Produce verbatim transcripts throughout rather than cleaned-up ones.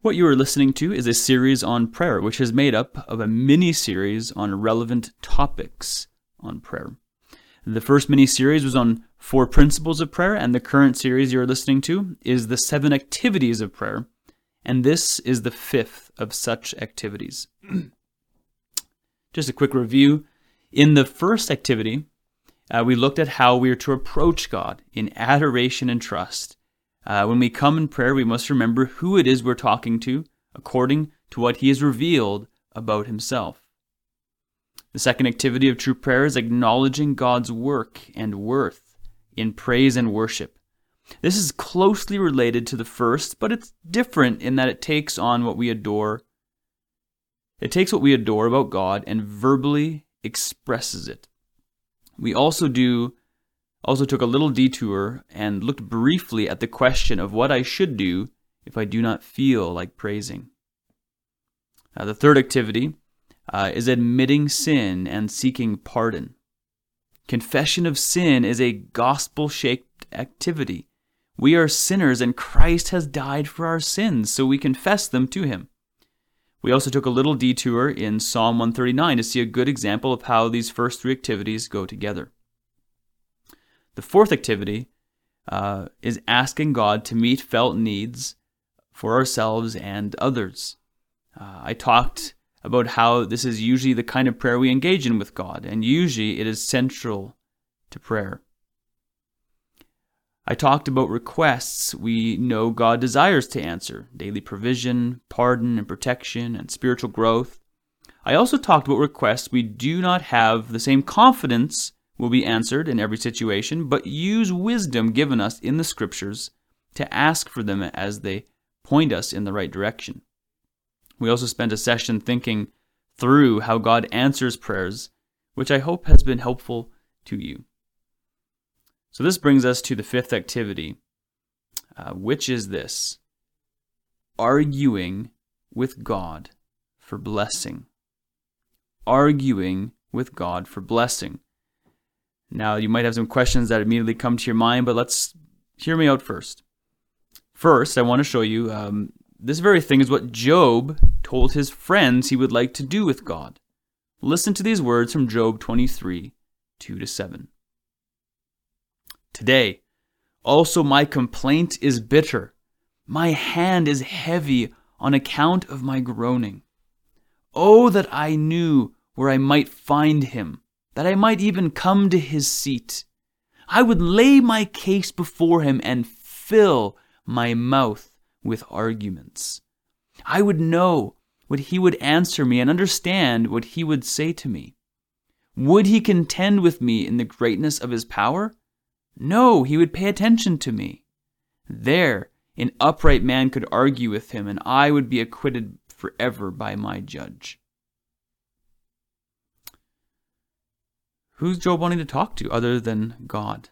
What you are listening to is a series on prayer, which is made up of a mini-series on relevant topics on prayer. The first mini-series was on four principles of prayer, and the current series you're listening to is the seven activities of prayer, and this is the fifth of such activities. Just a quick review. In the first activity, uh, we looked at how we are to approach God in adoration and trust. Uh, when we come in prayer, we must remember who it is we're talking to according to what he has revealed about himself. The second activity of true prayer is acknowledging God's work and worth in praise and worship. This is closely related to the first, but it's different in that it takes on what we adore. It takes what we adore about God and verbally expresses it. We also do also took a little detour and looked briefly at the question of what I should do if I do not feel like praising. Uh, the third activity uh, is admitting sin and seeking pardon. Confession of sin is a gospel-shaped activity. We are sinners and Christ has died for our sins, so we confess them to him. We also took a little detour in Psalm one thirty-nine to see a good example of how these first three activities go together. The fourth activity uh, is asking God to meet felt needs for ourselves and others. Uh, I talked about how this is usually the kind of prayer we engage in with God, and usually it is central to prayer. I talked about requests we know God desires to answer: daily provision, pardon and protection, and spiritual growth. I also talked about requests we do not have the same confidence will be answered in every situation, but use wisdom given us in the scriptures to ask for them as they point us in the right direction. We also spent a session thinking through how God answers prayers, which I hope has been helpful to you. So this brings us to the fifth activity, uh, which is this: arguing with God for blessing. Arguing with God for blessing. Now, you might have some questions that immediately come to your mind, but let's hear me out first. First, I want to show you um, this very thing is what Job told his friends he would like to do with God. Listen to these words from Job twenty-three, two to seven. Today, also my complaint is bitter. My hand is heavy on account of my groaning. Oh, that I knew where I might find him, that I might even come to his seat. I would lay my case before him and fill my mouth with arguments. I would know what he would answer me and understand what he would say to me. Would he contend with me in the greatness of his power? No, he would pay attention to me. There, an upright man could argue with him, and I would be acquitted forever by my judge. Who's Job wanting to talk to other than God?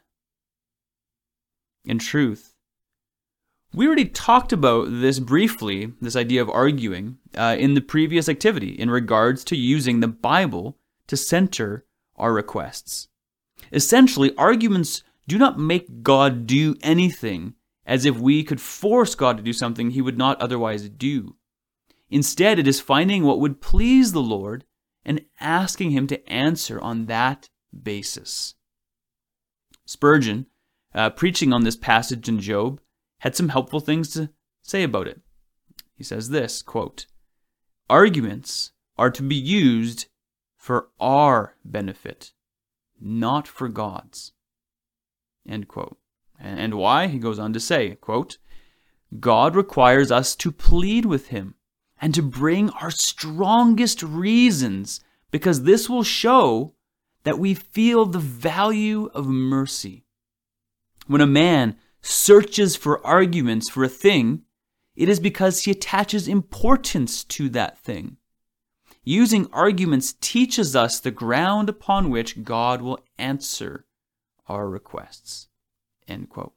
In truth, we already talked about this briefly, this idea of arguing, uh, in the previous activity in regards to using the Bible to center our requests. Essentially, arguments do not make God do anything as if we could force God to do something he would not otherwise do. Instead, it is finding what would please the Lord and asking him to answer on that basis. Spurgeon, uh, preaching on this passage in Job, had some helpful things to say about it. He says this, quote, "Arguments are to be used for our benefit, not for God's." End quote. And, and why? He goes on to say, quote, "God requires us to plead with him and to bring our strongest reasons, because this will show that we feel the value of mercy. When a man searches for arguments for a thing, it is because he attaches importance to that thing. Using arguments teaches us the ground upon which God will answer our requests." End quote.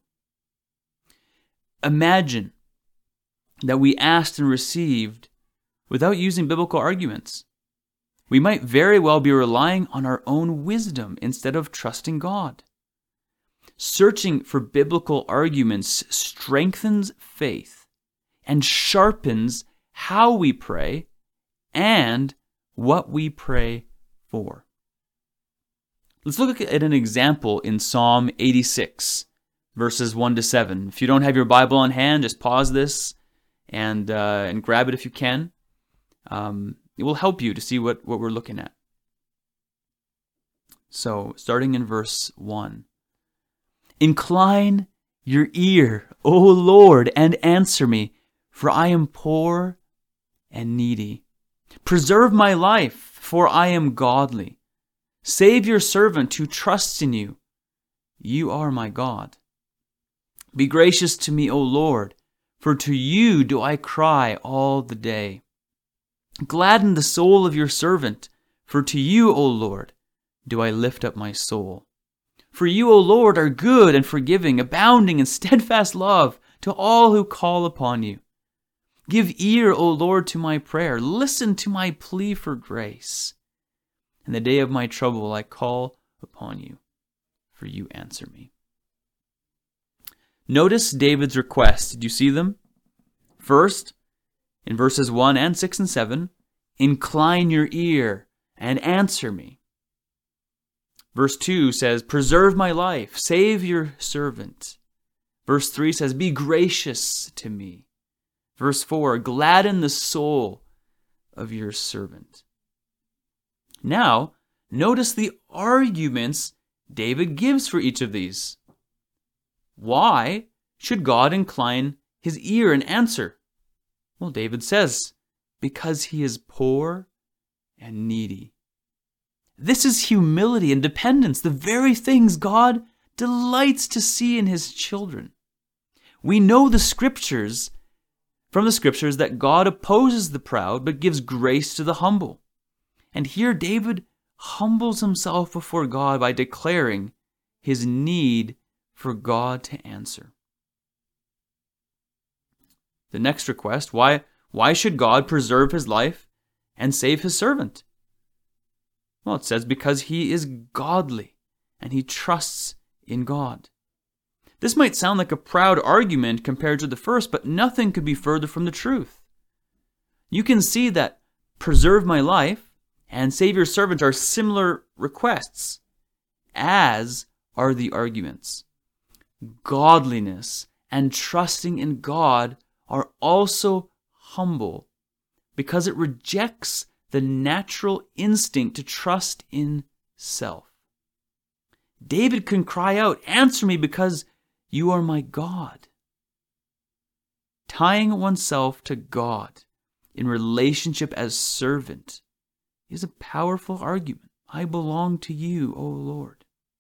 Imagine that we asked and received without using biblical arguments. We might very well be relying on our own wisdom instead of trusting God. Searching for biblical arguments strengthens faith and sharpens how we pray and what we pray for. Let's look at an example in Psalm eighty-six, verses one to seven. If you don't have your Bible on hand, just pause this and uh, and grab it if you can. Um, it will help you to see what, what we're looking at. So, starting in verse one. Incline your ear, O Lord, and answer me, for I am poor and needy. Preserve my life, for I am godly. Save your servant who trusts in you. You are my God. Be gracious to me, O Lord, for to you do I cry all the day. Gladden the soul of your servant, for to you, O Lord, do I lift up my soul. For you, O Lord, are good and forgiving, abounding in steadfast love to all who call upon you. Give ear, O Lord, to my prayer. Listen to my plea for grace. In the day of my trouble I call upon you, for you answer me. Notice David's requests. Did you see them? First, in verses one and six and seven, incline your ear and answer me. Verse two says, preserve my life, save your servant. Verse three says, be gracious to me. Verse four, gladden the soul of your servant. Now, notice the arguments David gives for each of these. Why should God incline his ear and answer? Well, David says, because he is poor and needy. This is humility and dependence, the very things God delights to see in his children. We know the scriptures, from the scriptures, that God opposes the proud but gives grace to the humble. And here David humbles himself before God by declaring his need for God to answer. The next request, why, why should God preserve his life and save his servant? Well, it says because he is godly and he trusts in God. This might sound like a proud argument compared to the first, but nothing could be further from the truth. You can see that preserve my life and save your servant are similar requests, as are the arguments. Godliness and trusting in God are also humble because it rejects the natural instinct to trust in self. David can cry out, answer me because you are my God. Tying oneself to God in relationship as servant is a powerful argument. I belong to you, O Lord.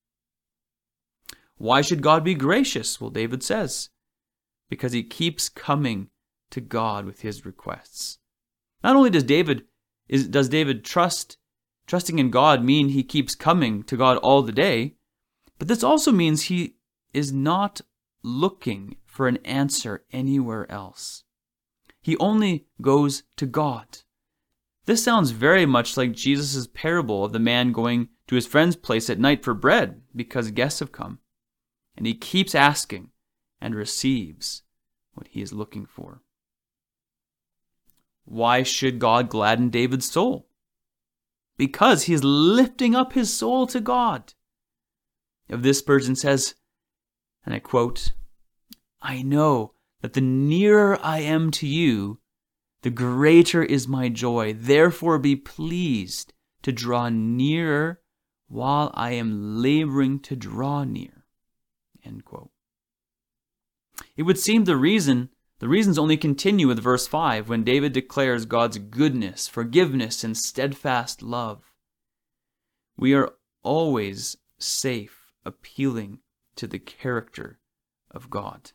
Why should God be gracious? Well, David says, because he keeps coming to God with his requests. Not only does David is, does David trust, trusting in God mean he keeps coming to God all the day, but this also means he is not looking for an answer anywhere else. He only goes to God. This sounds very much like Jesus' parable of the man going to his friend's place at night for bread because guests have come. And he keeps asking and receives what he is looking for. Why should God gladden David's soul? Because he is lifting up his soul to God. Of this, Spurgeon says, and I quote, I know that the nearer I am to you, the greater is my joy. Therefore be pleased to draw nearer while I am laboring to draw near. End quote. It would seem the reason, the reasons only continue with verse five when David declares God's goodness, forgiveness, and steadfast love. We are always safe appealing to the character of God.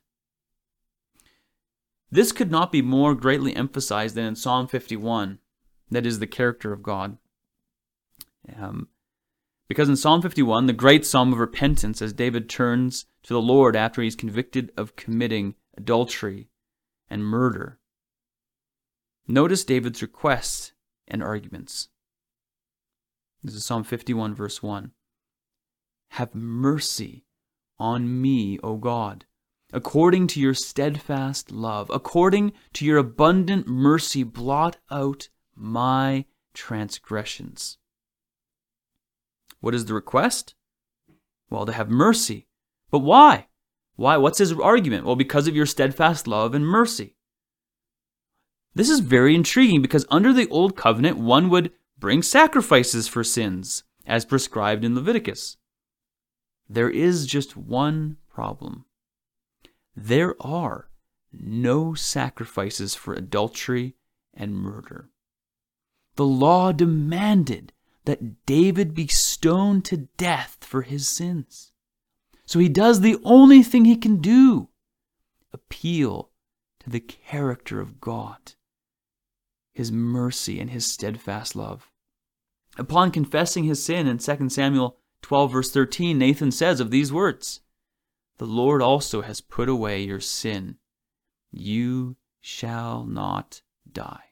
This could not be more greatly emphasized than in Psalm fifty-one, that is the character of God. Um, because in Psalm fifty-one, the great psalm of repentance, as David turns to the Lord after he's convicted of committing adultery and murder. Notice David's requests and arguments. This is Psalm fifty-one, verse one. Have mercy on me, O God, according to your steadfast love, according to your abundant mercy, blot out my transgressions. What is the request? Well, to have mercy. But why? Why? What's his argument? Well, because of your steadfast love and mercy. This is very intriguing because under the Old Covenant, one would bring sacrifices for sins, as prescribed in Leviticus. There is just one problem. There are no sacrifices for adultery and murder. The law demanded that David be stoned to death for his sins. So he does the only thing he can do, appeal to the character of God, his mercy and his steadfast love. Upon confessing his sin in Second Samuel twelve verse thirteen, Nathan says of these words, "The Lord also has put away your sin. You shall not die."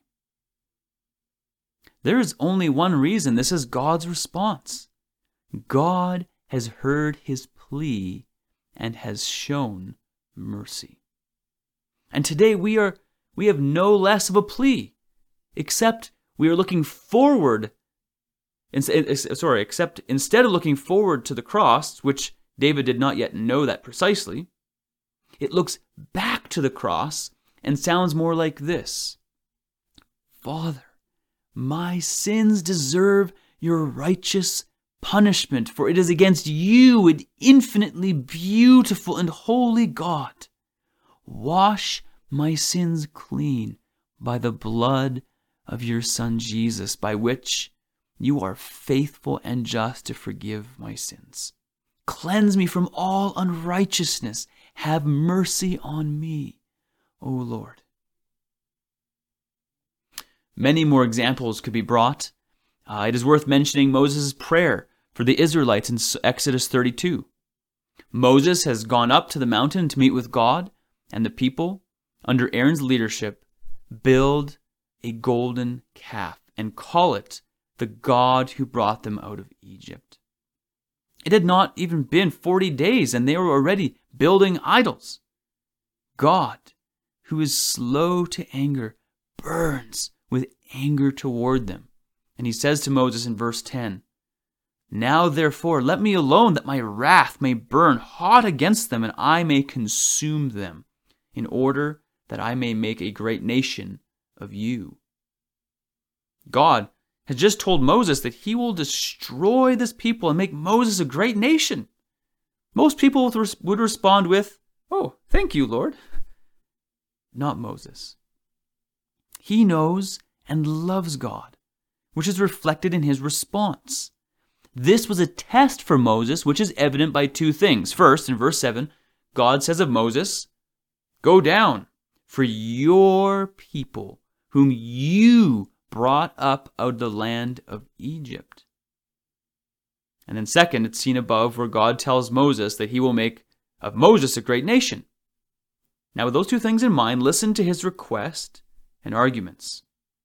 There is only one reason this is God's response. God has heard his plea and has shown mercy. And today we are we have no less of a plea, except we are looking forward. Sorry, except instead of looking forward to the cross, which David did not yet know that precisely, it looks back to the cross and sounds more like this: Father, my sins deserve your righteous punishment, for it is against you, an infinitely beautiful and holy God. Wash my sins clean by the blood of your Son Jesus, by which you are faithful and just to forgive my sins. Cleanse me from all unrighteousness. Have mercy on me, O Lord. Many more examples could be brought. Uh, it is worth mentioning Moses' prayer for the Israelites in Exodus thirty-two. Moses has gone up to the mountain to meet with God, and the people, under Aaron's leadership, build a golden calf and call it the God who brought them out of Egypt. It had not even been forty days, and they were already building idols. God, who is slow to anger, burns with anger toward them. And he says to Moses in verse ten, "Now therefore let me alone, that my wrath may burn hot against them, and I may consume them, in order that I may make a great nation of you." God has just told Moses that he will destroy this people and make Moses a great nation. Most people would respond with, "Oh, thank you, Lord." Not Moses. He knows and loves God, which is reflected in his response. This was a test for Moses, which is evident by two things. First, in verse seven, God says of Moses, "Go down, for your people, whom you brought up out of the land of Egypt." And then second, it's seen above where God tells Moses that he will make of Moses a great nation. Now, with those two things in mind, listen to his request and arguments.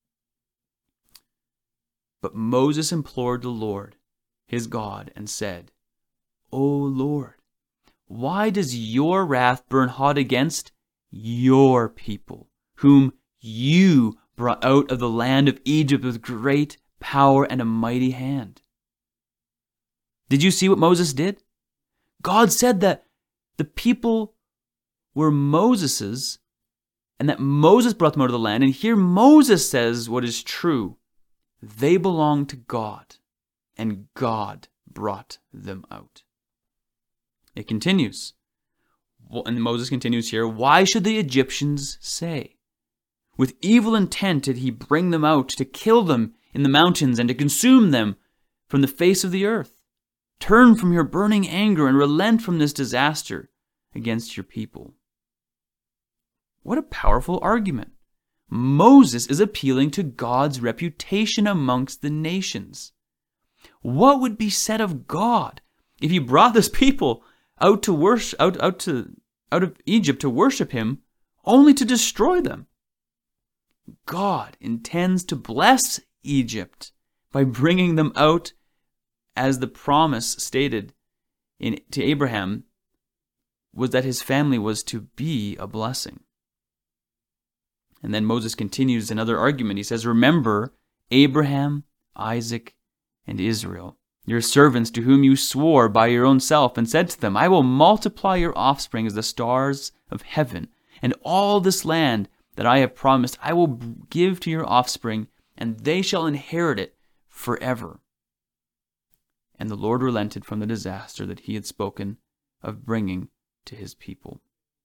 But Moses implored the Lord, his God, and said, "O Lord, why does your wrath burn hot against your people, whom you brought out of the land of Egypt with great power and a mighty hand?" Did you see what Moses did? God said that the people were Moses's, and that Moses brought them out of the land. And here Moses says what is true. They belong to God, and God brought them out. It continues. And Moses continues here, "Why should the Egyptians say, 'With evil intent did he bring them out, to kill them in the mountains and to consume them from the face of the earth? Turn from your burning anger and relent from this disaster against your people.'" What a powerful argument. Moses is appealing to God's reputation amongst the nations. What would be said of God if he brought this people out to worship, out, out to out of Egypt to worship him, only to destroy them? God intends to bless Egypt by bringing them out, as the promise stated in, to Abraham, was that his family was to be a blessing. And then Moses continues another argument. He says, remember Abraham, Isaac, and Israel, your servants to whom you swore by your own self and said to them, I will multiply your offspring as the stars of heaven, and all this land that I have promised I will give to your offspring, and they shall inherit it forever. And the Lord relented from the disaster that he had spoken of bringing to his people.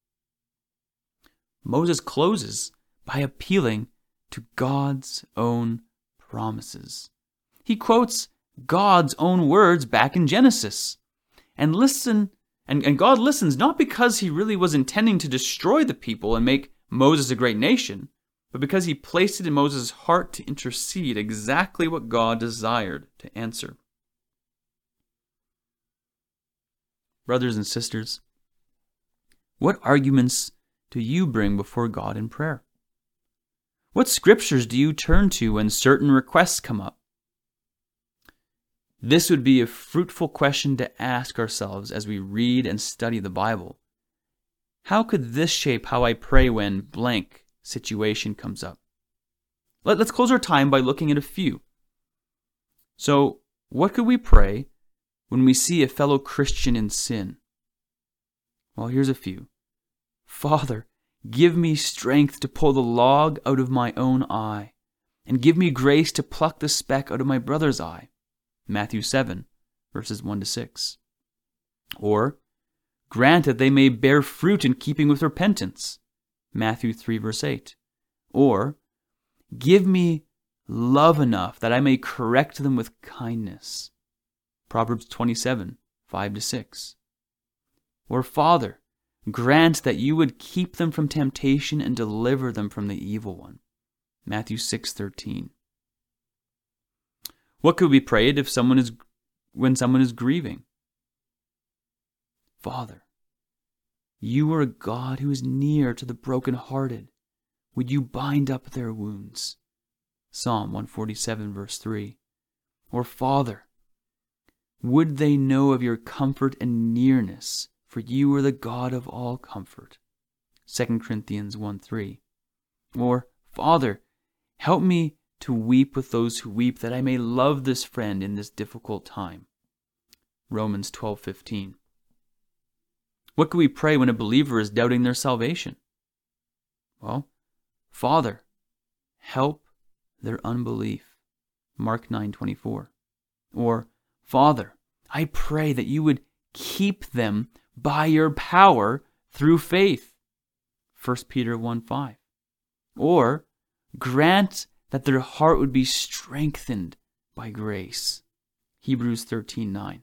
Moses closes by appealing to God's own promises. He quotes God's own words back in Genesis. And listen, and, and God listens not because he really was intending to destroy the people and make Moses a great nation, but because he placed it in Moses' heart to intercede exactly what God desired to answer. Brothers and sisters, what arguments do you bring before God in prayer? What scriptures do you turn to when certain requests come up? This would be a fruitful question to ask ourselves as we read and study the Bible. How could this shape how I pray when blank situation comes up? Let, let's close our time by looking at a few. So, what could we pray when we see a fellow Christian in sin? Well, here's a few. Father, give me strength to pull the log out of my own eye, and give me grace to pluck the speck out of my brother's eye. Matthew seven, verses one to six. Or, grant that they may bear fruit in keeping with repentance. Matthew three, verse eight. Or, give me love enough that I may correct them with kindness. Proverbs twenty-seven, five to six. Or, Father, grant that you would keep them from temptation and deliver them from the evil one. Matthew six, thirteen. What could be prayed if someone is when someone is grieving? Father, you are a God who is near to the brokenhearted. Would you bind up their wounds? Psalm one forty-seven, verse three. Or, Father, would they know of your comfort and nearness, for you are the God of all comfort. Second Corinthians one three. Or, Father, help me to weep with those who weep, that I may love this friend in this difficult time. Romans twelve fifteen. What can we pray when a believer is doubting their salvation? Well, Father, help their unbelief. Mark nine twenty-four. Or, Father, I pray that you would keep them by your power through faith. First Peter one five. Or, grant that their heart would be strengthened by grace. Hebrews thirteen nine.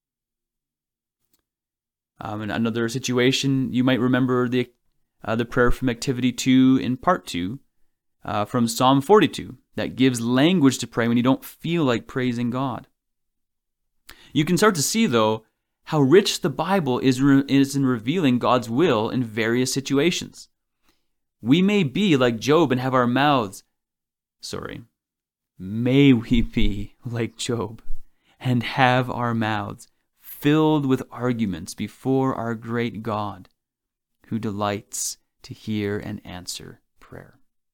Um, in another situation, you might remember the uh, the prayer from Activity two in Part two uh, from Psalm forty-two that gives language to pray when you don't feel like praising God. You can start to see, though, how rich the Bible is, re- is in revealing God's will in various situations. We may be like Job and have our mouths Sorry. May we be like Job and have our mouths filled with arguments before our great God, who delights to hear and answer prayer.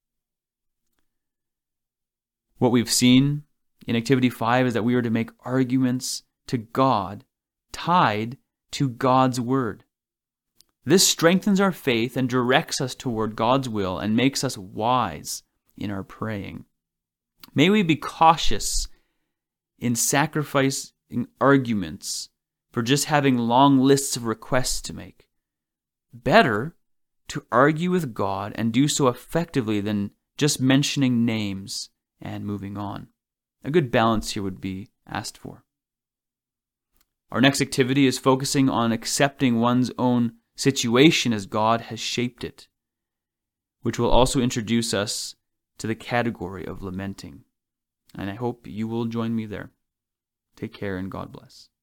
What we've seen in Activity five is that we are to make arguments to God tied to God's Word. This strengthens our faith and directs us toward God's will and makes us wise in our praying. May we be cautious in sacrificing arguments for just having long lists of requests to make. Better to argue with God and do so effectively than just mentioning names and moving on. A good balance here would be asked for. Our next activity is focusing on accepting one's own situation as God has shaped it, which will also introduce us to the category of lamenting. And I hope you will join me there. Take care and God bless.